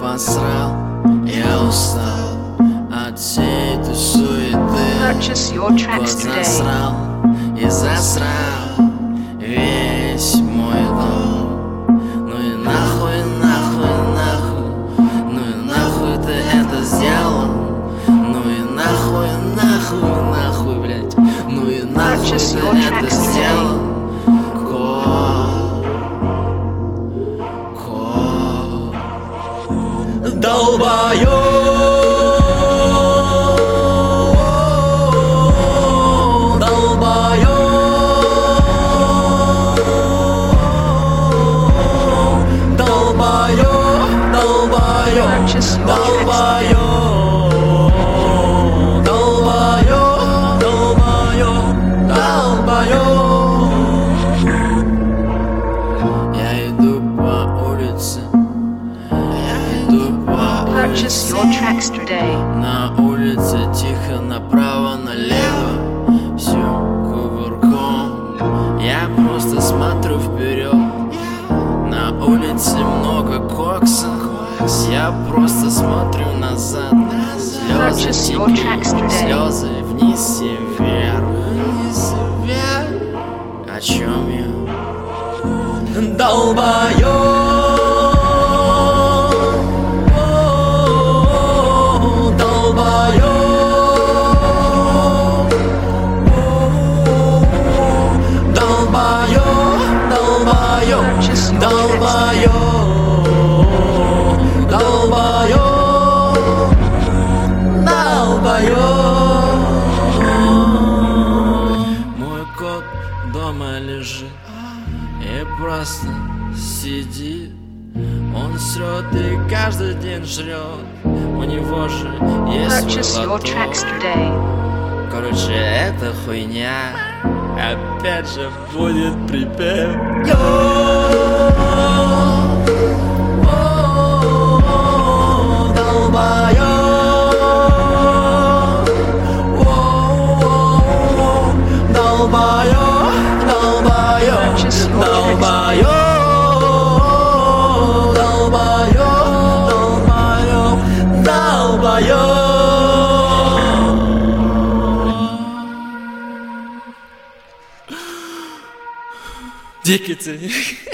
посрал, я устал от всей этой суеты. Поднасрал и засрал весь мой дом. Ну и нахуй, нахуй, нахуй, ну и нахуй ты это сделал. Ну и нахуй, нахуй, нахуй, блять. Ну и нахуй ты это сделал. Долбоёб, долбоёб, долбоёб, долбоёб, долбоёб, долбоёб, долбоёб, долбоёб. Я иду по улице, Purchase your tracks today. на улице тихо, направо-налево, все кувырком. Я просто смотрю вперед. На улице много кокса. Я просто смотрю назад. Слезы текут, слезы вниз и вверх. О чем я? Долбоёб. Долбоёб, долбоёб, долбоёб. Мой кот дома лежит и просто сидит. Он срет и каждый день жрет. У него же есть свой лоток. Короче, это хуйня. Опять же будет припев. Дикий ты.